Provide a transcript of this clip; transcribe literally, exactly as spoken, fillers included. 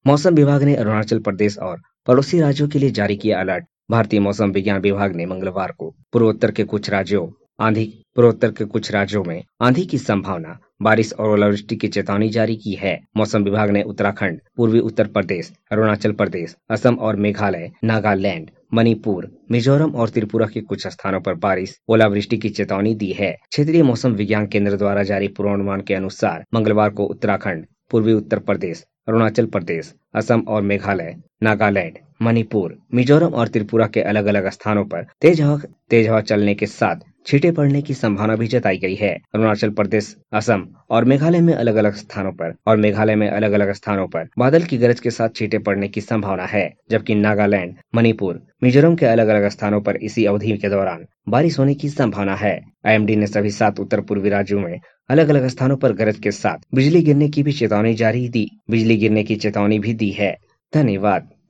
मौसम विभाग ने अरुणाचल प्रदेश और पड़ोसी राज्यों के लिए जारी किया अलर्ट। भारतीय मौसम विज्ञान विभाग ने मंगलवार को पूर्वोत्तर के कुछ राज्यों आंधी पूर्वोत्तर के कुछ राज्यों में आंधी की संभावना, बारिश और ओलावृष्टि की चेतावनी जारी की है। मौसम विभाग ने उत्तराखंड, पूर्वी उत्तर प्रदेश, अरुणाचल प्रदेश, असम और मेघालय, नागालैंड, मणिपुर, मिजोरम और त्रिपुरा के कुछ स्थानों पर बारिश, ओलावृष्टि की चेतावनी दी है। क्षेत्रीय मौसम विज्ञान केंद्र द्वारा जारी पूर्वानुमान के अनुसार मंगलवार को उत्तराखंड, पूर्वी उत्तर प्रदेश, अरुणाचल प्रदेश, असम और मेघालय, नागालैंड, मणिपुर, मिजोरम और त्रिपुरा के अलग अलग स्थानों पर तेज हवा तेज हवा चलने के साथ छींटे पड़ने की संभावना भी जताई गई है। अरुणाचल प्रदेश, असम और मेघालय में अलग अलग स्थानों पर और मेघालय में अलग अलग स्थानों पर बादल की गरज के साथ छींटे पड़ने की संभावना है, जबकि नागालैंड, मणिपुर, मिजोरम के अलग अलग स्थानों पर इसी अवधि के दौरान बारिश होने की संभावना है। आई एम डी ने सभी सात उत्तर पूर्वी राज्यों में अलग अलग स्थानों पर गरज के साथ बिजली गिरने की भी चेतावनी जारी दी बिजली गिरने की चेतावनी भी दी है। धन्यवाद।